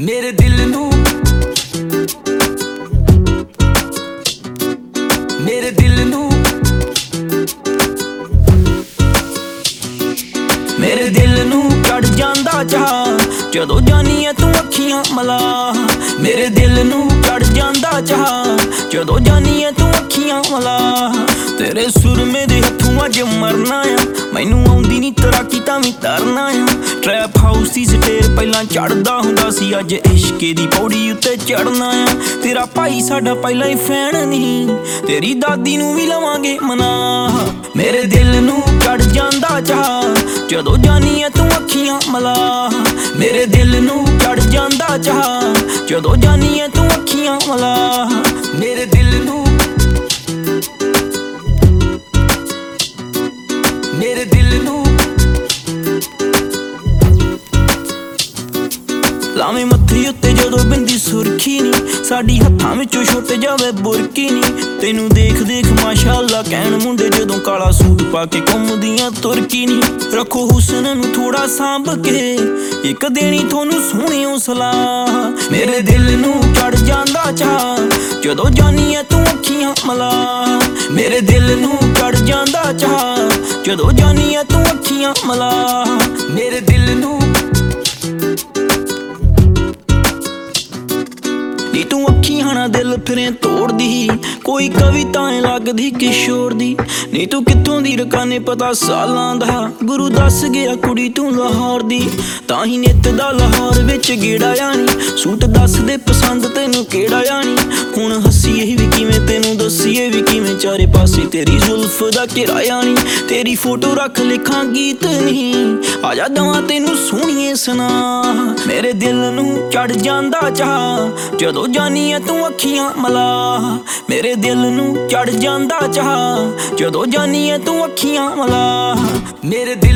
मेरे दिल नू मेरे दिल नू मेरे दिल नू चढ़ जांदा चाह जदों जानी है तू अखियां मला। मेरे दिल नू चढ़ जांदा चाह जदों जानी है तू अखियां मला। तेरे सुरमे दे हत्थों अज मरना आ मैनू आउंदी नी तैराकी तां वी तरना आ। ट्रैप हाउस दी स्टेयर पहलां चढ़दा हुंदा सी अज इश्के दी पौड़ी उत्ते चढ़ना आ। तेरा भाई साडा पहलां ही फैन नहीं तेरी दादी नू भी लवांगे मना। मेरे दिल नू चढ़ जांदा चाह जदों जानी है तू अखियां मला। मेरे दिल नू चढ़ जांदा चाह जदों जानी है तू अखियां मला। मेरे दिल नू मेरे दिल नू लावें मत्थे उत्ते जदों बिंदी सुरखी नी साडी हत्थां विचों छुट जावे बुरकी नी। तैनू देख देख माशाअल्लाह कहण मुंडे जदों काला सूट पा के घुमदियां तुरकी नी। रखो हुस्न नू थोड़ा सांभ के एक देनी थोनू सोहणियों सलाह। मेरे दिल नू चढ़ जांदा चाह जदों जानी है तू अखियां मला। मेरे दिल नू चढ़ जांदा चाह जदों जानी है तू अखियां मला। मेरे दिल नू नी तू अखियां ना दिल फिरें तोड़दी कोई कविताएं लगदी किशोर दी। नी तू कित्थों दी रकाने पता सालां दा गुरु दस गया कुड़ी तू लाहौर दी। तां ही नित दा लाहौर विच गेड़ा जानी सूट दस दे पसंद तैनू केड़ा जानी। हुण हसीए भी किवें तैनू दसीए भी किवें चारे पासे तेरी जुल्फ दा घेरा जानी। तेरी फोटो रख लिखां गीत नहीं आजा दवां तैनू सोहणीए सुना। मेरे दिल नू चढ़ जांदा चाह जदों जानी है तू अखियां मला। मेरे दिल नू चढ़ जांदा चाह जदों जानी है तू अखियां मला। मेरे